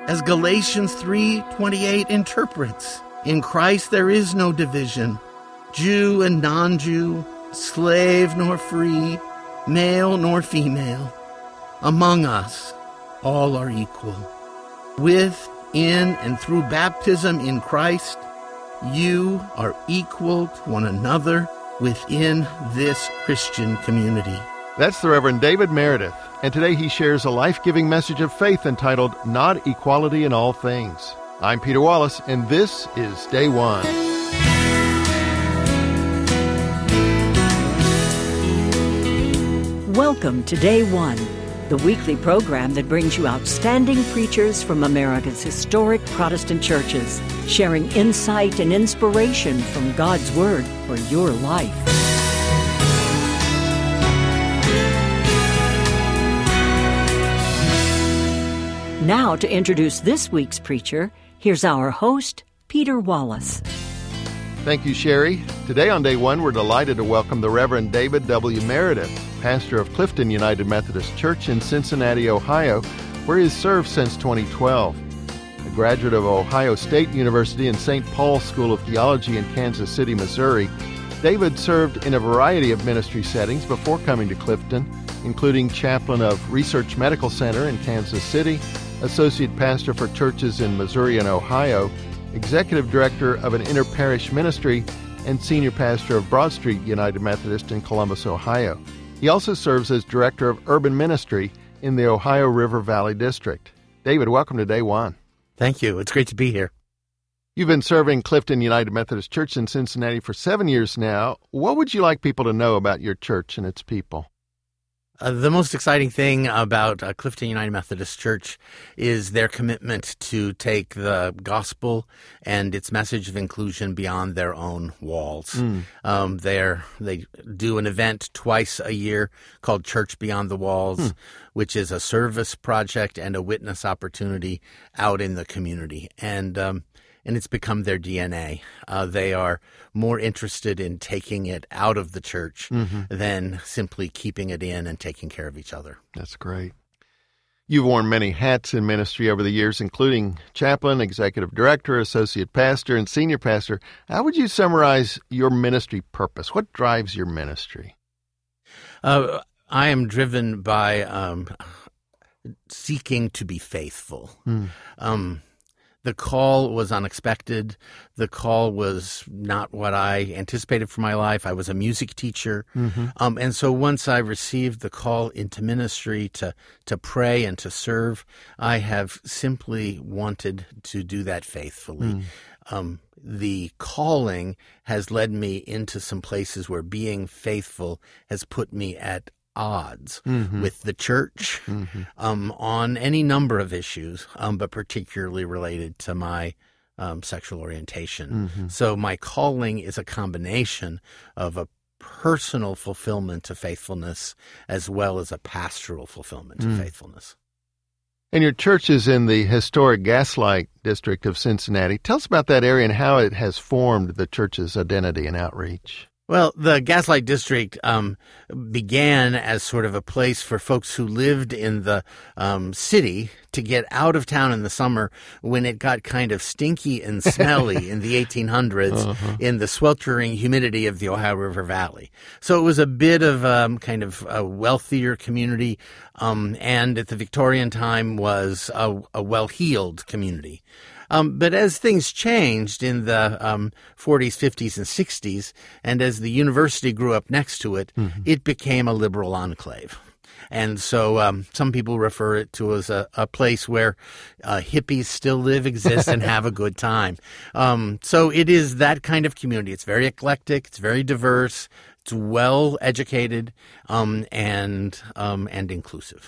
As Galatians 3:28 interprets, in Christ there is no division, Jew and non-Jew, slave nor free, male nor female. Among us, all are equal. With, in, and through baptism in Christ, you are equal to one another within this Christian community. That's the Reverend David Meredith, and today he shares a life-giving message of faith entitled Not Equality in All Things. I'm Peter Wallace, and this is Day One. Welcome to Day One, the weekly program that brings you outstanding preachers from America's historic Protestant churches, sharing insight and inspiration from God's Word for your life. Now, to introduce this week's preacher, here's our host, Peter Wallace. Thank you, Sherry. Today on Day One, we're delighted to welcome the Reverend David W. Meredith, pastor of Clifton United Methodist Church in Cincinnati, Ohio, where he has served since 2012. A graduate of Ohio State University and St. Paul's School of Theology in Kansas City, Missouri, David served in a variety of ministry settings before coming to Clifton, including chaplain of Research Medical Center in Kansas City, associate pastor for churches in Missouri and Ohio, executive director of an inter-parish ministry, and senior pastor of Broad Street United Methodist in Columbus, Ohio. He also serves as director of urban ministry in the Ohio River Valley District. David, welcome to Day One. Thank you. It's great to be here. You've been serving Clifton United Methodist Church in Cincinnati for 7 years now. What would you like people to know about your church and its people? The most exciting thing about Clifton United Methodist Church is their commitment to take the gospel and its message of inclusion beyond their own walls. They do an event twice a year called Church Beyond the Walls, which is a service project and a witness opportunity out in the community. And it's become their DNA. They are more interested in taking it out of the church than simply keeping it in and taking care of each other. That's great. You've worn many hats in ministry over the years, including chaplain, executive director, associate pastor, and senior pastor. How would you summarize your ministry purpose? What drives your ministry? I am driven by seeking to be faithful. The call was unexpected. The call was not what I anticipated for my life. I was a music teacher. And so once I received the call into ministry to pray and to serve, I have simply wanted to do that faithfully. The calling has led me into some places where being faithful has put me at odds with the church on any number of issues, but particularly related to my sexual orientation. So my calling is a combination of a personal fulfillment of faithfulness as well as a pastoral fulfillment of faithfulness. And your church is in the historic Gaslight district of Cincinnati. Tell us about that area and how it has formed the church's identity and outreach. Well, the Gaslight District began as sort of a place for folks who lived in the city to get out of town in the summer when it got kind of stinky and smelly in the 1800s in the sweltering humidity of the Ohio River Valley. So it was a bit of kind of a wealthier community, and at the Victorian time was a well-heeled community. But as things changed in the 40s, 50s, and 60s, and as the university grew up next to it, it became a liberal enclave. And so some people refer it to as a place where hippies still live, exist, and have a good time. So it is that kind of community. It's very eclectic. It's very diverse. It's well educated and inclusive.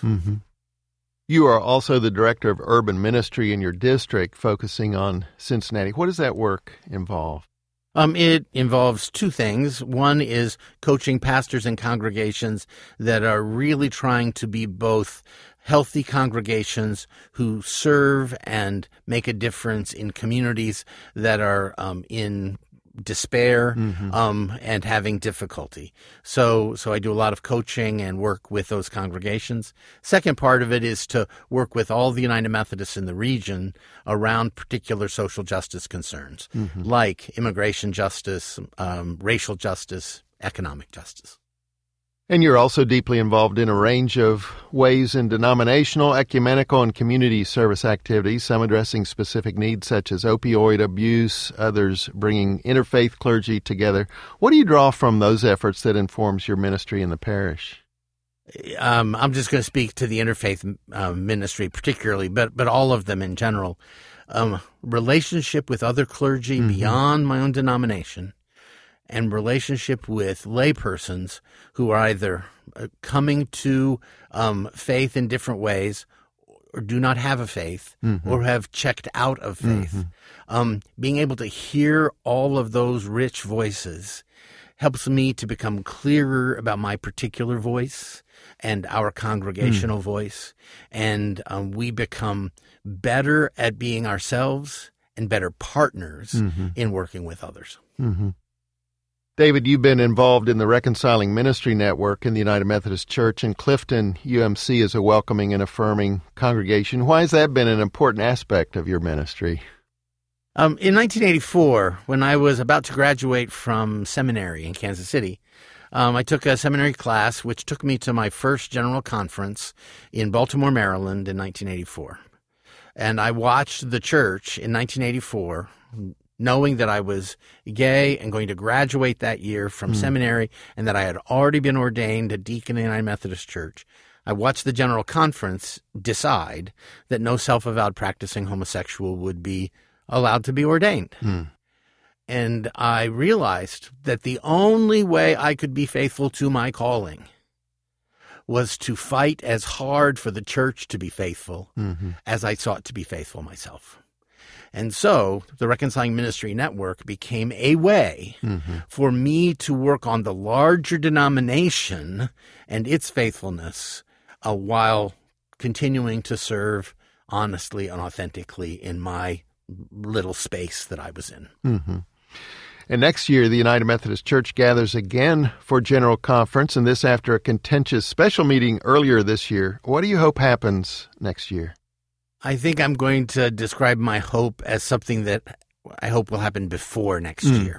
You are also the director of urban ministry in your district, focusing on Cincinnati. What does that work involve? It involves two things. One is coaching pastors and congregations that are really trying to be both healthy congregations who serve and make a difference in communities that are in despair, and having difficulty. So I do a lot of coaching and work with those congregations. Second part of it is to work with all the United Methodists in the region around particular social justice concerns, like immigration justice, racial justice, economic justice. And you're also deeply involved in a range of ways in denominational, ecumenical, and community service activities, some addressing specific needs such as opioid abuse, others bringing interfaith clergy together. What do you draw from those efforts that informs your ministry in the parish? I'm just going to speak to the interfaith ministry particularly, but all of them in general. Relationship with other clergy beyond my own denomination, and relationship with laypersons who are either coming to faith in different ways or do not have a faith or have checked out of faith. Being able to hear all of those rich voices helps me to become clearer about my particular voice and our congregational voice, and we become better at being ourselves and better partners in working with others. David, you've been involved in the Reconciling Ministry Network in the United Methodist Church, and Clifton UMC is a welcoming and affirming congregation. Why has that been an important aspect of your ministry? In 1984, when I was about to graduate from seminary in Kansas City, I took a seminary class which took me to my first general conference in Baltimore, Maryland in 1984. And I watched the church in 1984, knowing that I was gay and going to graduate that year from seminary and that I had already been ordained a deacon in the United Methodist Church. I watched the General Conference decide that no self-avowed practicing homosexual would be allowed to be ordained. And I realized that the only way I could be faithful to my calling was to fight as hard for the church to be faithful as I sought to be faithful myself. And so the Reconciling Ministry Network became a way for me to work on the larger denomination and its faithfulness while continuing to serve honestly and authentically in my little space that I was in. And next year, the United Methodist Church gathers again for General Conference, and this after a contentious special meeting earlier this year. What do you hope happens next year? I think I'm going to describe my hope as something that I hope will happen before next year.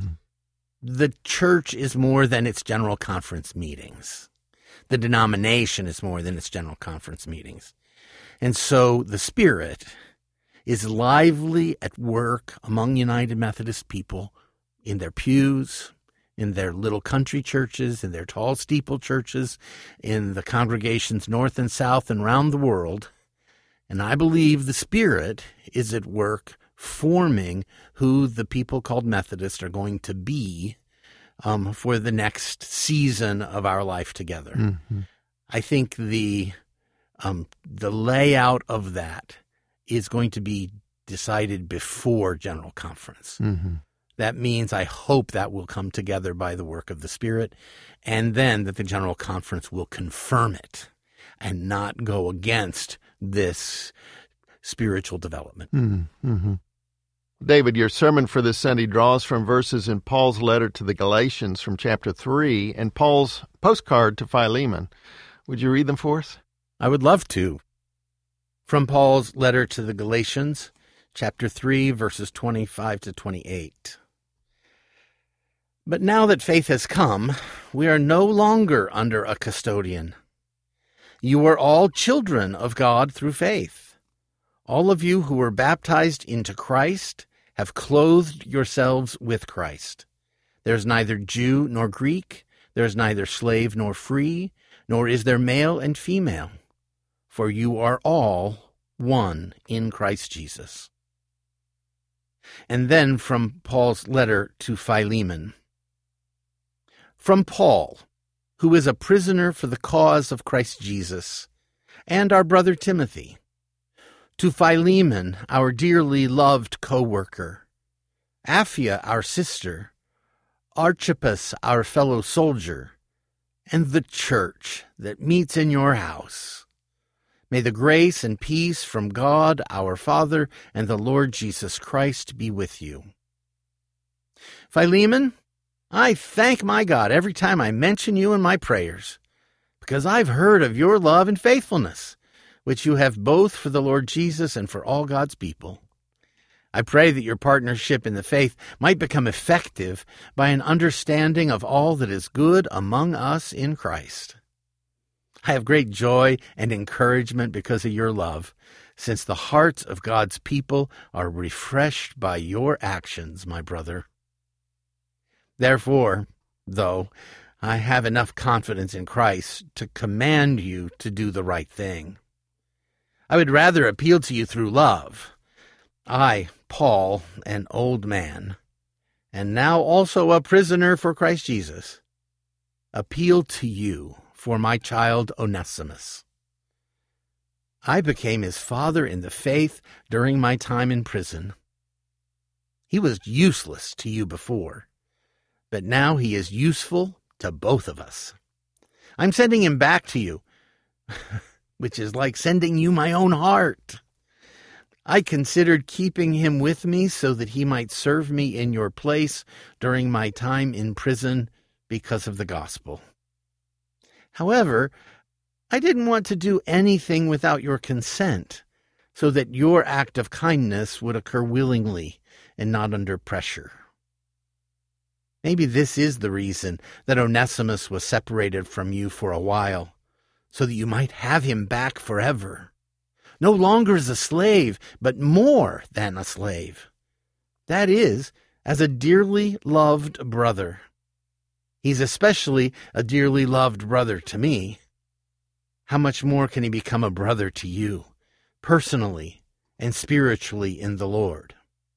The church is more than its general conference meetings. The denomination is more than its general conference meetings. And so the Spirit is lively at work among United Methodist people in their pews, in their little country churches, in their tall steeple churches, in the congregations north and south and around the world. And I believe the Spirit is at work forming who the people called Methodists are going to be for the next season of our life together. I think the layout of that is going to be decided before General Conference. That means I hope that will come together by the work of the Spirit, and then that the General Conference will confirm it and not go against this spiritual development. David, your sermon for this Sunday draws from verses in Paul's letter to the Galatians from chapter 3 and Paul's postcard to Philemon. Would you read them for us? I would love to. From Paul's letter to the Galatians, chapter 3, verses 25 to 28. But now that faith has come, we are no longer under a custodian. You are all children of God through faith. All of you who were baptized into Christ have clothed yourselves with Christ. There is neither Jew nor Greek, there is neither slave nor free, nor is there male and female, for you are all one in Christ Jesus. And then from Paul's letter to Philemon. From Paul, who is a prisoner for the cause of Christ Jesus, and our brother Timothy, to Philemon, our dearly loved co-worker, Apphia, our sister, Archippus, our fellow soldier, and the church that meets in your house. May the grace and peace from God our Father and the Lord Jesus Christ be with you. Philemon, I thank my God every time I mention you in my prayers, because I've heard of your love and faithfulness, which you have both for the Lord Jesus and for all God's people. I pray that your partnership in the faith might become effective by an understanding of all that is good among us in Christ. I have great joy and encouragement because of your love, since the hearts of God's people are refreshed by your actions, my brother. Therefore, though, I have enough confidence in Christ to command you to do the right thing. I would rather appeal to you through love. I, Paul, an old man, and now also a prisoner for Christ Jesus, appeal to you for my child Onesimus. I became his father in the faith during my time in prison. He was useless to you before, but now he is useful to both of us. I'm sending him back to you, which is like sending you my own heart. I considered keeping him with me so that he might serve me in your place during my time in prison because of the gospel. However, I didn't want to do anything without your consent, so that your act of kindness would occur willingly and not under pressure. Maybe this is the reason that Onesimus was separated from you for a while, so that you might have him back forever. No longer as a slave, but more than a slave. That is, as a dearly loved brother. He's especially a dearly loved brother to me. How much more can he become a brother to you, personally and spiritually in the Lord?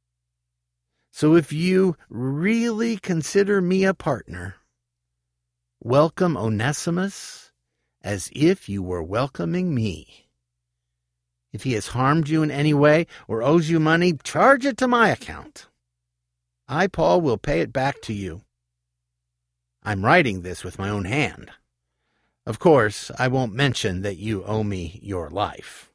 So if you really consider me a partner, welcome Onesimus as if you were welcoming me. If he has harmed you in any way or owes you money, charge it to my account. I, Paul, will pay it back to you. I'm writing this with my own hand. Of course, I won't mention that you owe me your life.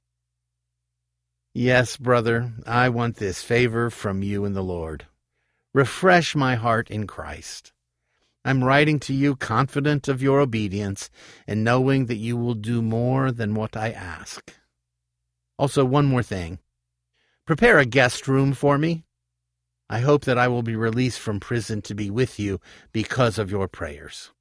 Yes, brother, I want this favor from you in the Lord. Refresh my heart in Christ. I'm writing to you confident of your obedience and knowing that you will do more than what I ask. Also, one more thing. Prepare a guest room for me. I hope that I will be released from prison to be with you because of your prayers.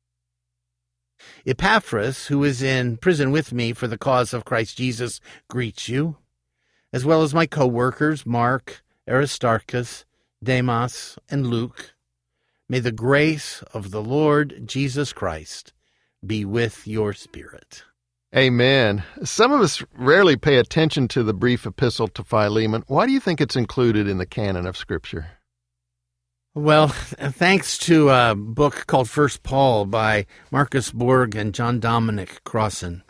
Epaphras, who is in prison with me for the cause of Christ Jesus, greets you, as well as my co-workers, Mark, Aristarchus, Demas, and Luke. May the grace of the Lord Jesus Christ be with your spirit. Amen. Some of us rarely pay attention to the brief epistle to Philemon. Why do you think it's included in the canon of Scripture? Well, thanks to a book called First Paul by Marcus Borg and John Dominic Crossan,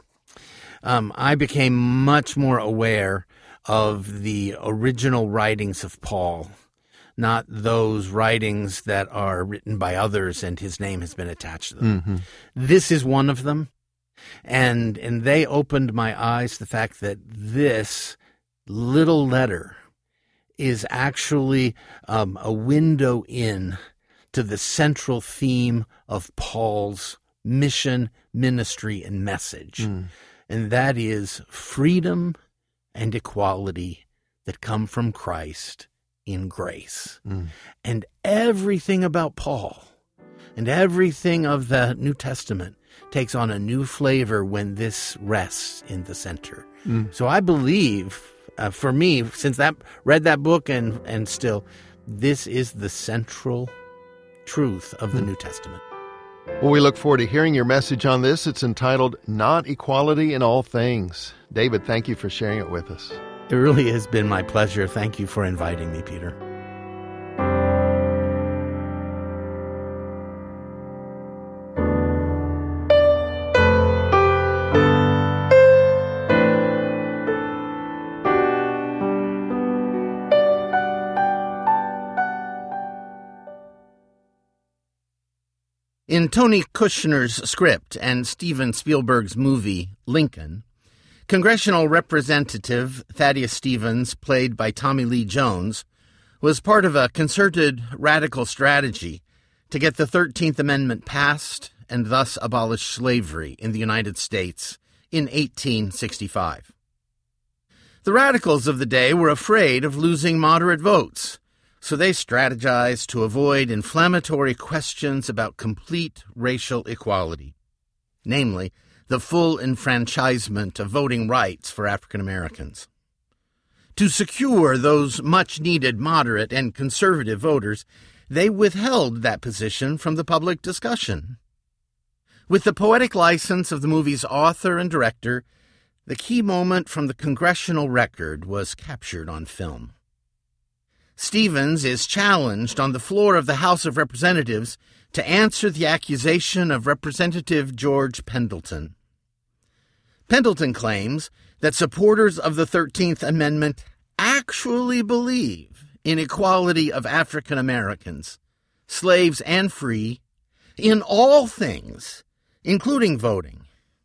I became much more aware of the original writings of Paul, not those writings that are written by others and his name has been attached to them. Mm-hmm. This is one of them, and they opened my eyes to the fact that this little letter is actually a window in to the central theme of Paul's mission, ministry, and message. And that is freedom and equality that come from Christ in grace. And everything about Paul and everything of the New Testament takes on a new flavor when this rests in the center. So I believe, for me, since read that book and still, this is the central truth of the New Testament. Well, we look forward to hearing your message on this. It's entitled, Not Equality in All Things. David, thank you for sharing it with us. It really has been my pleasure. Thank you for inviting me, Peter. In Tony Kushner's script and Steven Spielberg's movie, Lincoln, Congressional Representative Thaddeus Stevens, played by Tommy Lee Jones, was part of a concerted radical strategy to get the 13th Amendment passed and thus abolish slavery in the United States in 1865. The radicals of the day were afraid of losing moderate votes, so they strategized to avoid inflammatory questions about complete racial equality, namely, the full enfranchisement of voting rights for African Americans. To secure those much-needed moderate and conservative voters, they withheld that position from the public discussion. With the poetic license of the movie's author and director, the key moment from the congressional record was captured on film. Stevens is challenged on the floor of the House of Representatives to answer the accusation of Representative George Pendleton. Pendleton claims that supporters of the 13th Amendment actually believe in equality of African Americans, slaves and free, in all things, including voting.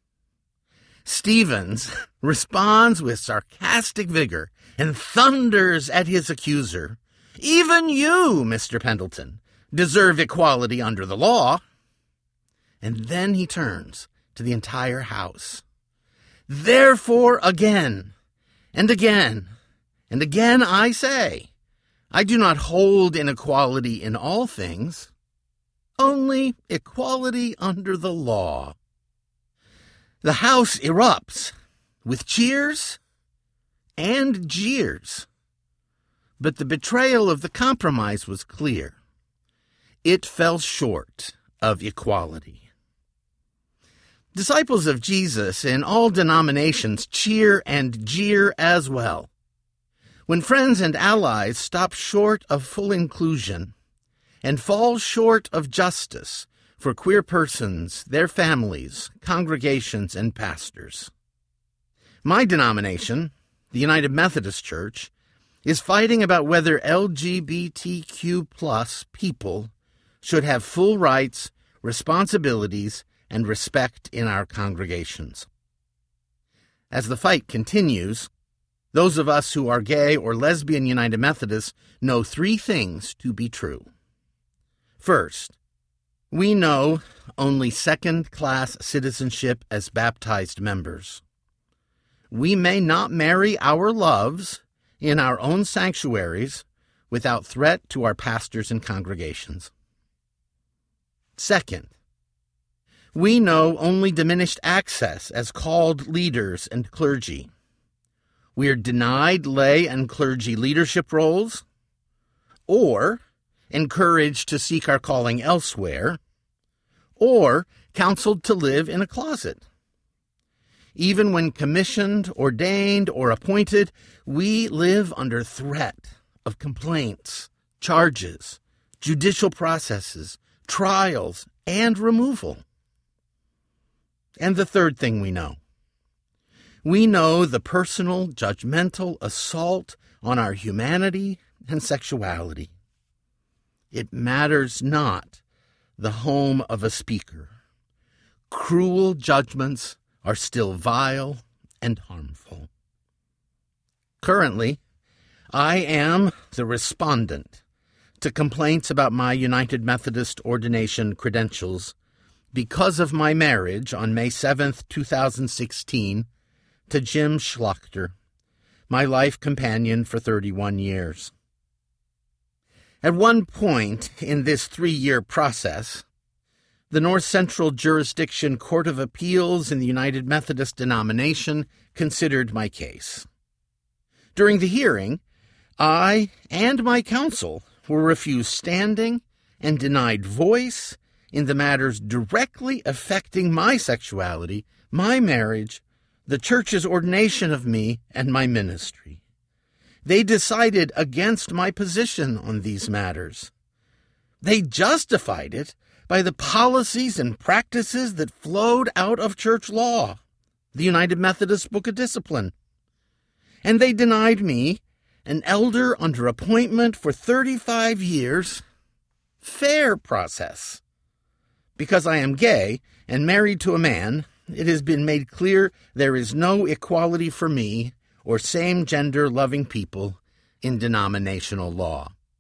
Stevens responds with sarcastic vigor and thunders at his accuser, "Even you, Mr. Pendleton, deserve equality under the law." And then he turns to the entire House. "Therefore, again, and again, and again I say, I do not hold inequality in all things, only equality under the law." The House erupts with cheers and jeers. But the betrayal of the compromise was clear. It fell short of equality. Disciples of Jesus in all denominations cheer and jeer as well. When friends and allies stop short of full inclusion and fall short of justice for queer persons, their families, congregations, and pastors. My denomination, the United Methodist Church, is fighting about whether LGBTQ+ people should have full rights, responsibilities, and respect in our congregations. As the fight continues, those of us who are gay or lesbian United Methodists know three things to be true. First, we know only second-class citizenship as baptized members. We may not marry our loves in our own sanctuaries without threat to our pastors and congregations. Second, we know only diminished access as called leaders and clergy. We are denied lay and clergy leadership roles, or encouraged to seek our calling elsewhere, or counseled to live in a closet. Even when commissioned, ordained, or appointed, we live under threat of complaints, charges, judicial processes, trials, and removal. And the third thing we know the personal, judgmental assault on our humanity and sexuality. It matters not the home of a speaker. Cruel judgments are still vile and harmful. Currently, I am the respondent to complaints about my United Methodist ordination credentials because of my marriage on May 7th, 2016, to Jim Schlachter, my life companion for 31 years. At one point in this 3-year process, the North Central Jurisdiction Court of Appeals in the United Methodist denomination considered my case. During the hearing, I and my counsel were refused standing and denied voice in the matters directly affecting my sexuality, my marriage, the church's ordination of me, and my ministry. They decided against my position on these matters. They justified it by the policies and practices that flowed out of church law, the United Methodist Book of Discipline. And they denied me, an elder under appointment for 35 years, fair process. Because I am gay and married to a man, it has been made clear there is no equality for me or same-gender loving people in denominational law.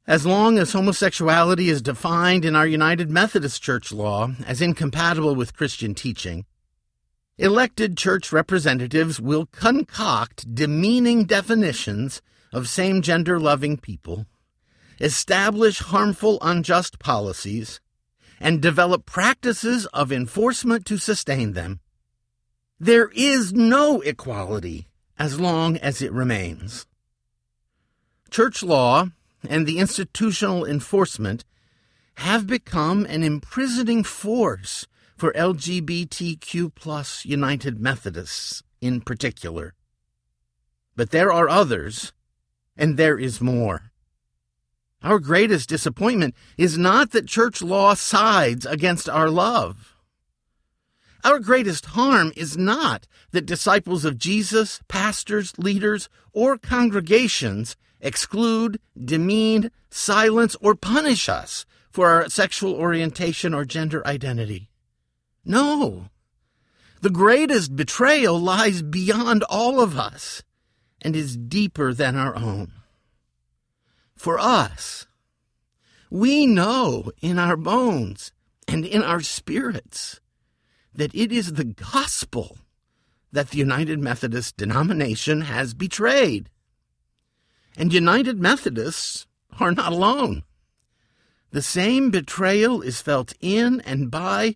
As long as homosexuality is defined in our United Methodist Church law as incompatible with Christian teaching, elected church representatives will concoct demeaning definitions of same-gender loving people, establish harmful, unjust policies, and develop practices of enforcement to sustain them. There is no equality as long as it remains. Church law and the institutional enforcement have become an imprisoning force for LGBTQ+ United Methodists in particular. But there are others, and there is more. Our greatest disappointment is not that church law sides against our love. Our greatest harm is not that disciples of Jesus, pastors, leaders, or congregations exclude, demean, silence, or punish us for our sexual orientation or gender identity. No. The greatest betrayal lies beyond all of us and is deeper than our own. For us, we know in our bones and in our spirits that it is the gospel that the United Methodist denomination has betrayed. And United Methodists are not alone. The same betrayal is felt in and by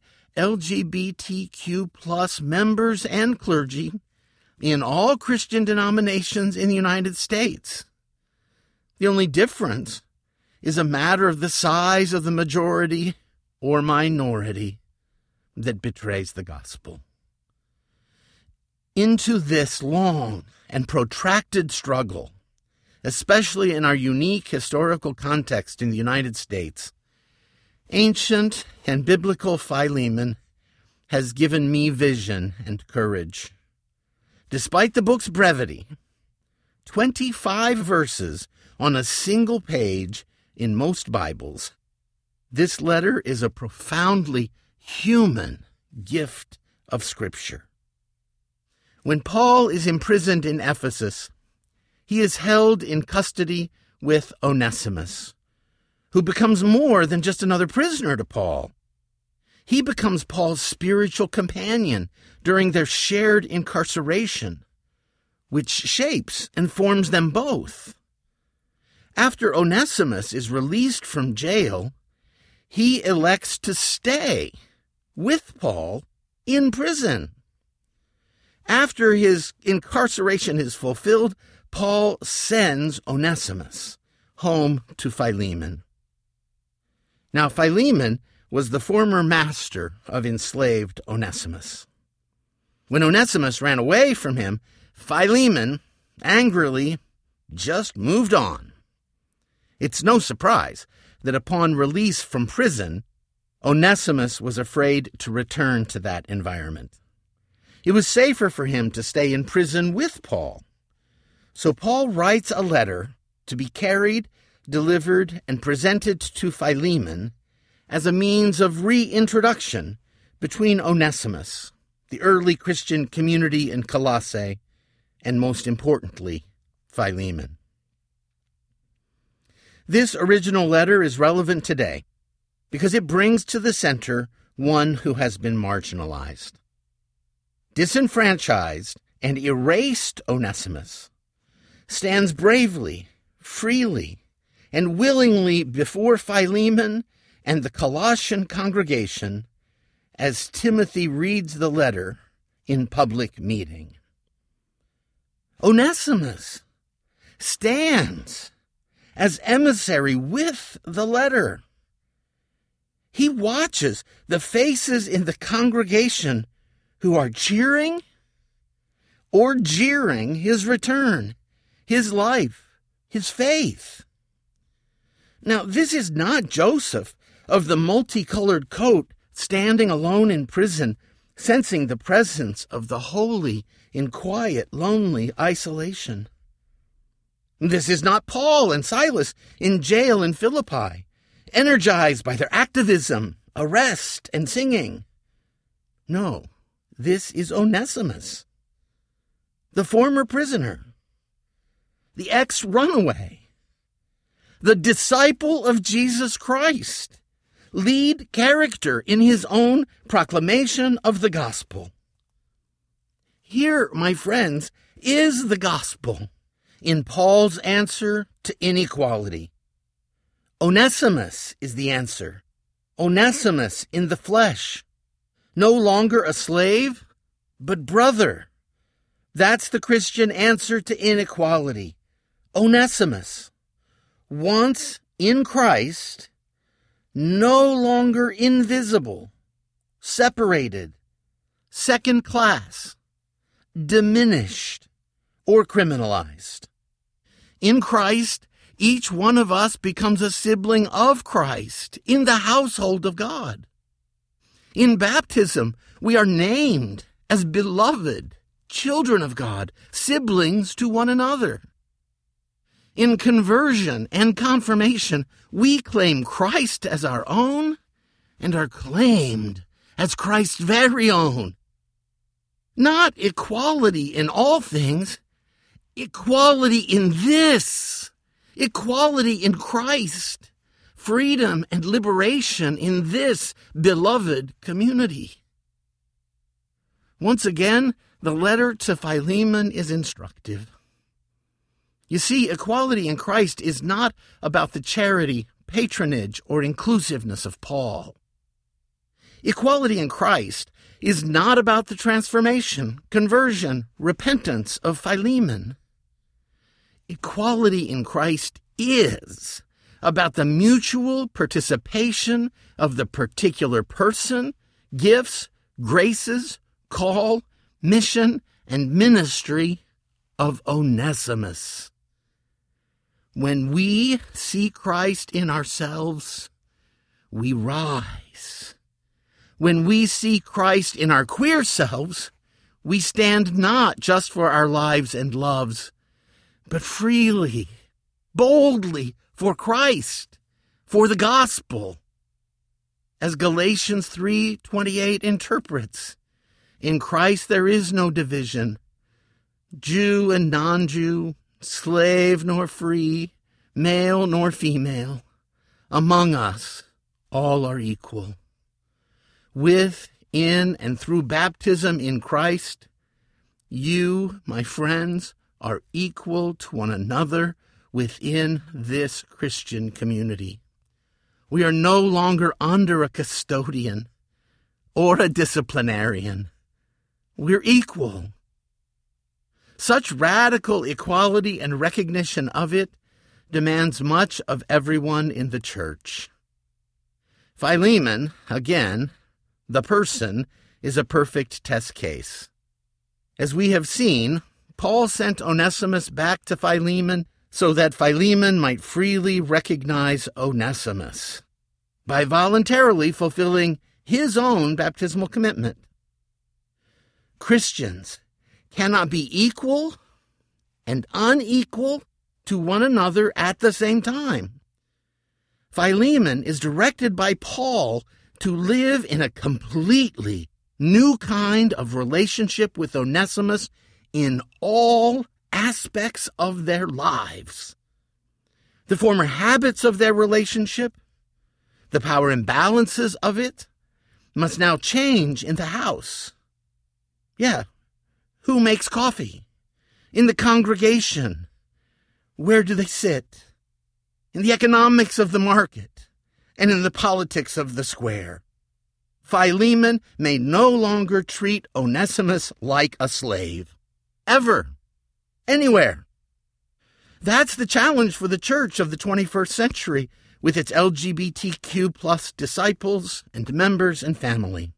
LGBTQ+ members and clergy in all Christian denominations in the United States. The only difference is a matter of the size of the majority or minority that betrays the gospel. Into this long and protracted struggle, especially in our unique historical context in the United States, ancient and biblical Philemon has given me vision and courage. Despite the book's brevity, 25 verses on a single page in most Bibles, this letter is a profoundly human gift of Scripture. When Paul is imprisoned in Ephesus, he is held in custody with Onesimus, who becomes more than just another prisoner to Paul. He becomes Paul's spiritual companion during their shared incarceration, which shapes and forms them both. After Onesimus is released from jail, he elects to stay with Paul in prison. After his incarceration is fulfilled, Paul sends Onesimus home to Philemon. Now, Philemon was the former master of enslaved Onesimus. When Onesimus ran away from him, Philemon angrily just moved on. It's no surprise that upon release from prison, Onesimus was afraid to return to that environment. It was safer for him to stay in prison with Paul. So Paul writes a letter to be carried, delivered, and presented to Philemon as a means of reintroduction between Onesimus, the early Christian community in Colossae, and most importantly, Philemon. This original letter is relevant today because it brings to the center one who has been marginalized. Disenfranchised and erased Onesimus stands bravely, freely, and willingly before Philemon and the Colossian congregation as Timothy reads the letter in public meeting. Onesimus stands as emissary with the letter. He watches the faces in the congregation who are cheering or jeering his return, his life, his faith. Now, this is not Joseph of the multicolored coat standing alone in prison, sensing the presence of the holy in quiet, lonely isolation. This is not Paul and Silas in jail in Philippi, energized by their activism, arrest, and singing. No, this is Onesimus, the former prisoner, the ex-runaway, the disciple of Jesus Christ, lead character in his own proclamation of the gospel. Here, my friends, is the gospel in Paul's answer to inequality. Onesimus is the answer. Onesimus in the flesh. No longer a slave, but brother. That's the Christian answer to inequality. Onesimus, once in Christ, no longer invisible, separated, second class, diminished, or criminalized. In Christ, each one of us becomes a sibling of Christ in the household of God. In baptism, we are named as beloved children of God, siblings to one another. In conversion and confirmation, we claim Christ as our own and are claimed as Christ's very own. Not equality in all things, equality in this, equality in Christ, freedom and liberation in this beloved community. Once again, the letter to Philemon is instructive. You see, equality in Christ is not about the charity, patronage, or inclusiveness of Paul. Equality in Christ is not about the transformation, conversion, repentance of Philemon. Equality in Christ is about the mutual participation of the particular person, gifts, graces, call, mission, and ministry of Onesimus. When we see Christ in ourselves, we rise. When we see Christ in our queer selves, we stand not just for our lives and loves, but freely, boldly for Christ, for the gospel. As Galatians 3:28 interprets, in Christ there is no division, Jew and non-Jew, slave nor free, male nor female. Among us, all are equal. With, in, and through baptism in Christ, you, my friends, are equal to one another within this Christian community. We are no longer under a custodian or a disciplinarian. We're equal. Such radical equality and recognition of it demands much of everyone in the church. Philemon, again, the person, is a perfect test case. As we have seen, Paul sent Onesimus back to Philemon so that Philemon might freely recognize Onesimus by voluntarily fulfilling his own baptismal commitment. Christians cannot be equal and unequal to one another at the same time. Philemon is directed by Paul to live in a completely new kind of relationship with Onesimus in all aspects of their lives. The former habits of their relationship, the power imbalances of it, must now change in the house. Yeah, who makes coffee? In the congregation. Where do they sit? In the economics of the market and in the politics of the square. Philemon may no longer treat Onesimus like a slave. Ever. Anywhere. That's the challenge for the church of the 21st century with its LGBTQ plus disciples and members and family.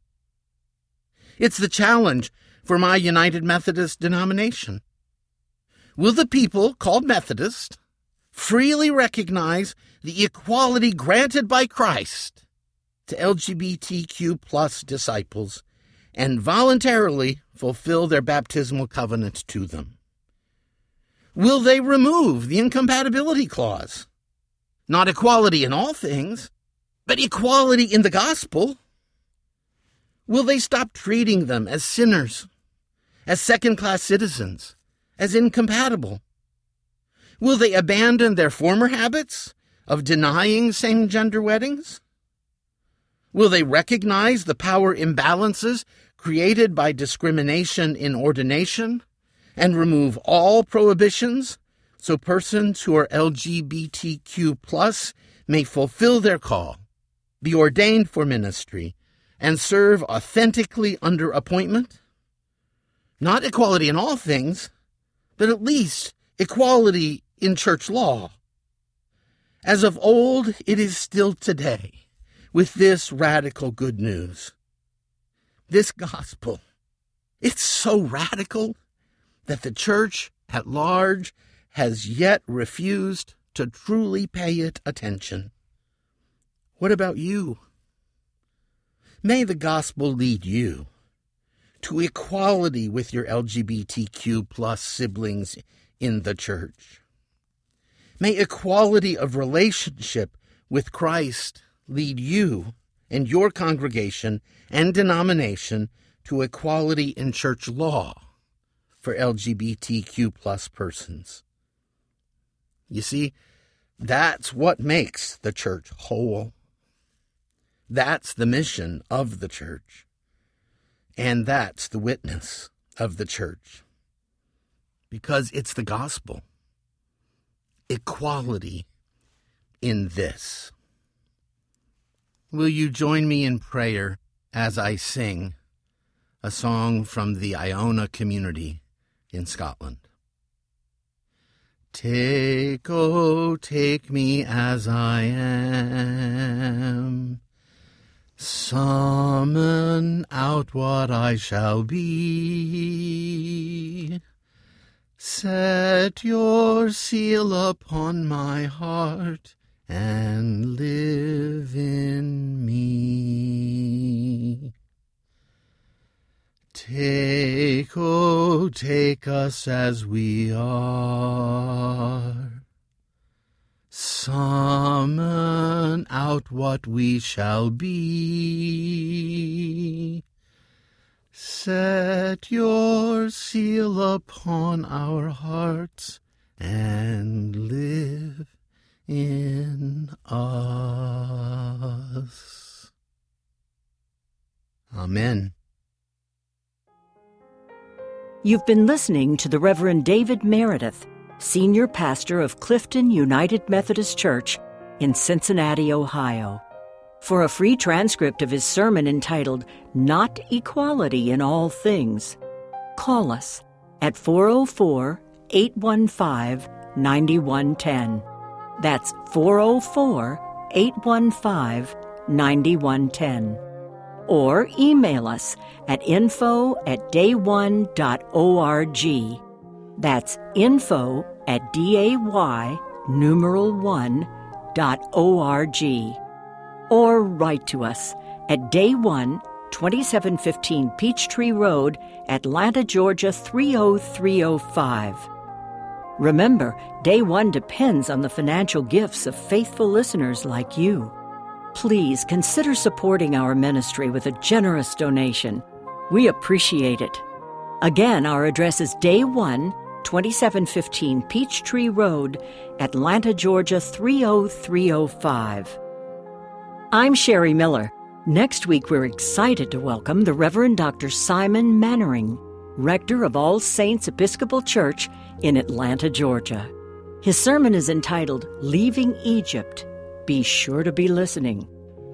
It's the challenge for my United Methodist denomination. Will the people called Methodist freely recognize the equality granted by Christ to LGBTQ plus disciples and voluntarily fulfill their baptismal covenant to them? Will they remove the incompatibility clause? Not equality in all things, but equality in the gospel. Will they stop treating them as sinners, as second-class citizens, as incompatible? Will they abandon their former habits of denying same-gender weddings? Will they recognize the power imbalances created by discrimination in ordination and remove all prohibitions so persons who are LGBTQ+ may fulfill their call, be ordained for ministry, and serve authentically under appointment? Not equality in all things, but at least equality in church law. As of old, it is still today, with this radical good news. This gospel, it's so radical that the church at large has yet refused to truly pay it attention. What about you? May the gospel lead you to equality with your LGBTQ+ siblings in the church. May equality of relationship with Christ lead you and your congregation and denomination to equality in church law for LGBTQ+ persons. You see, that's what makes the church whole. That's the mission of the church. And that's the witness of the church. Because it's the gospel. Equality in this. Will you join me in prayer as I sing a song from the Iona community in Scotland? Take, oh, take me as I am. Summon out what I shall be. Set your seal upon my heart and live in me. Take, oh, take us as we are. Summon out what we shall be. Set your seal upon our hearts and live in us. Amen. You've been listening to the Reverend David Meredith, Senior Pastor of Clifton United Methodist Church in Cincinnati, Ohio. For a free transcript of his sermon entitled Not Equality in All Things, call us at 404-815-9110. That's 404-815-9110. Or email us at info@day1.org. That's info@day1.org. Or write to us at Day 1, 2715 Peachtree Road, Atlanta, Georgia 30305. Remember, Day 1 depends on the financial gifts of faithful listeners like you. Please consider supporting our ministry with a generous donation. We appreciate it. Again, our address is Day 1, 2715 Peachtree Road, Atlanta, Georgia 30305. I'm Sherry Miller. Next week, we're excited to welcome the Reverend Dr. Simon Mannering, Rector of All Saints Episcopal Church in Atlanta, Georgia. His sermon is entitled Leaving Egypt. Be sure to be listening.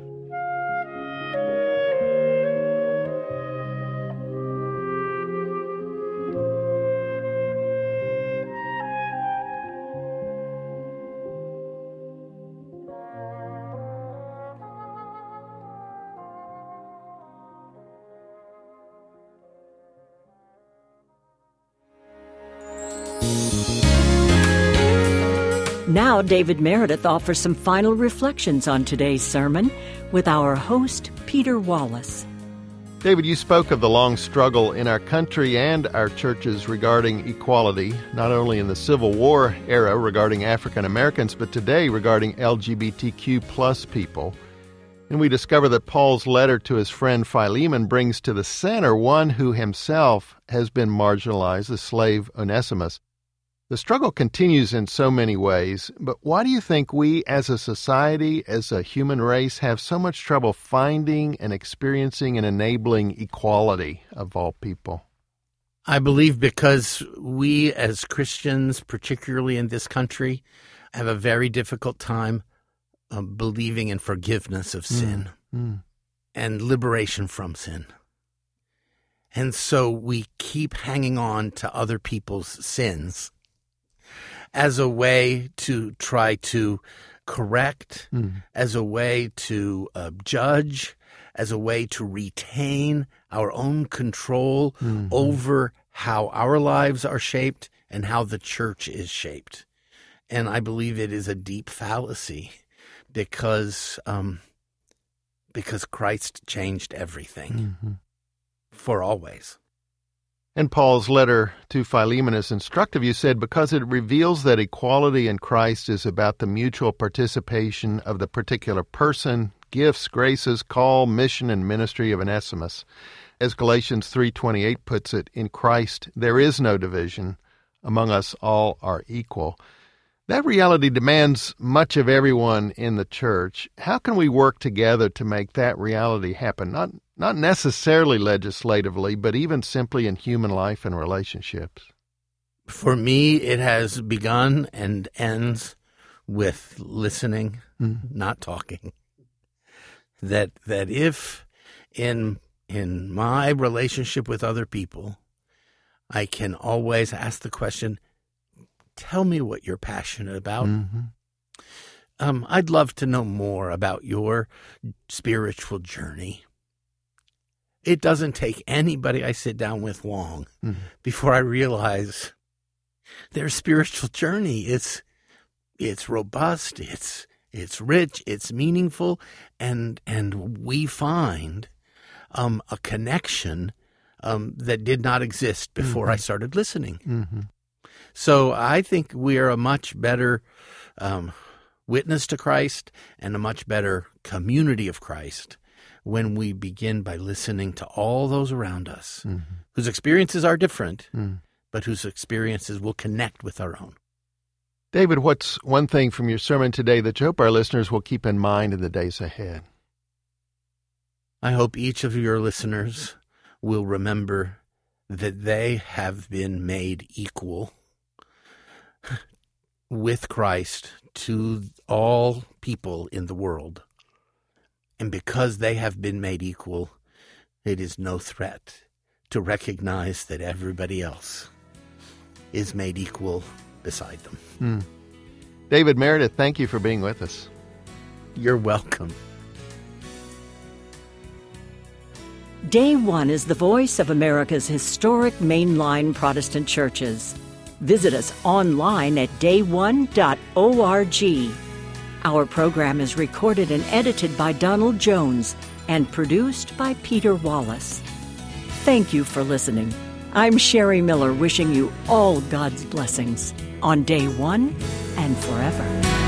Now, David Meredith offers some final reflections on today's sermon with our host, Peter Wallace. David, you spoke of the long struggle in our country and our churches regarding equality, not only in the Civil War era regarding African Americans, but today regarding LGBTQ plus people. And we discover that Paul's letter to his friend Philemon brings to the center one who himself has been marginalized, the slave Onesimus. The struggle continues in so many ways, but why do you think we as a society, as a human race, have so much trouble finding and experiencing and enabling equality of all people? I believe because we as Christians, particularly in this country, have a very difficult time believing in forgiveness of sin and liberation from sin. And so we keep hanging on to other people's sins as a way to try to correct, as a way to judge, as a way to retain our own control over how our lives are shaped and how the church is shaped. And I believe it is a deep fallacy because Christ changed everything for always. And Paul's letter to Philemon is instructive. You said, because it reveals that equality in Christ is about the mutual participation of the particular person, gifts, graces, call, mission, and ministry of Onesimus. As Galatians 3:28 puts it, in Christ there is no division. Among us all are equal. That reality demands much of everyone in the church. How can we work together to make that reality happen? Not necessarily legislatively, but even simply in human life and relationships. For me, it has begun and ends with listening, not talking. That if in my relationship with other people, I can always ask the question, tell me what you're passionate about. I'd love to know more about your spiritual journey. It doesn't take anybody I sit down with long before I realize their spiritual journey. It's robust, it's rich, it's meaningful, and we find a connection that did not exist before I started listening. So I think we are a much better witness to Christ and a much better community of Christ when we begin by listening to all those around us whose experiences are different, but whose experiences will connect with our own. David, what's one thing from your sermon today that you hope our listeners will keep in mind in the days ahead? I hope each of your listeners will remember that they have been made equal with Christ to all people in the world. And because they have been made equal, it is no threat to recognize that everybody else is made equal beside them. David Meredith, thank you for being with us. You're welcome. Day One is the voice of America's historic mainline Protestant churches. Visit us online at dayone.org. Our program is recorded and edited by Donald Jones and produced by Peter Wallace. Thank you for listening. I'm Sherry Miller, wishing you all God's blessings on Day One and forever.